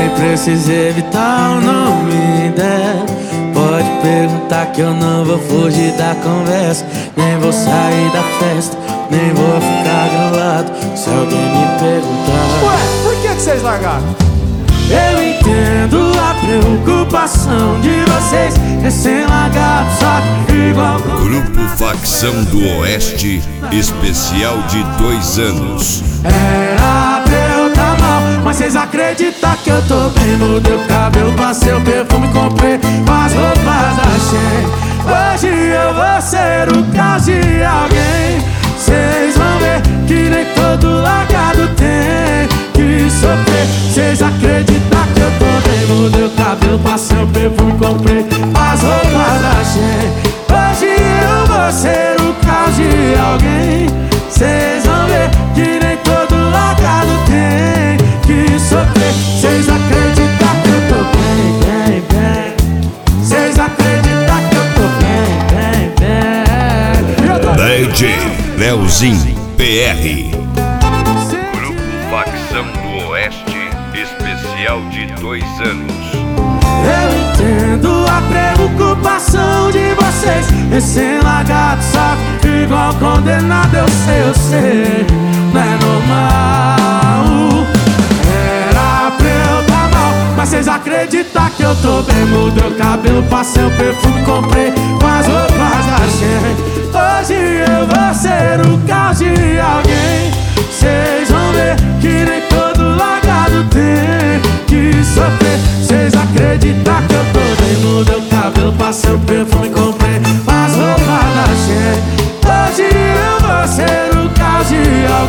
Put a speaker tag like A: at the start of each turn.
A: Nem precisa evitar o nome dela. Pode perguntar que eu não vou fugir da conversa. Nem vou sair da festa, nem vou ficar grilado se alguém me perguntar.
B: Ué, por que vocês largaram?
A: Eu entendo a preocupação de vocês, recém-largados, só que igual.
C: Grupo Facção do Oeste, especial de 2 anos.
A: Era pra eu tá mal, mas vocês acreditam que eu tô bem? Mudei o cabelo, passei o perfume, comprei as roupas da Shein. Hoje eu vou ser o caos de alguém. Vocês vão ver que nem todo largado tem que sofrer. Vocês acreditam que eu tô bem? Mudei o cabelo, passei o perfume, comprei as roupas da Shein. Hoje eu vou ser o caos de alguém. Vocês vão ver que nem todo largado tem que sofrer. Vocês acreditam que eu tô bem, bem, bem. Vocês acreditam que eu tô bem, bem, bem.
C: DJ Leozinho PR. Grupo Facção do Oeste, especial de 2 anos.
A: Eu entendo a preocupação de vocês, recém-largados, só que igual condenado. Eu sei, não é normal. Era pra eu tá mal, mas vocês acreditam que eu tô bem? Mudei o cabelo, passei o perfume, comprei as roupas da Shein. Hoje eu vou ser o caos de alguém. Vocês vão ver que nem todo largado tem que sofrer. Vocês acreditam que eu tô bem? Mudei o cabelo, passei o perfume, comprei as roupas da Shein. Hoje eu vou ser o caos de alguém.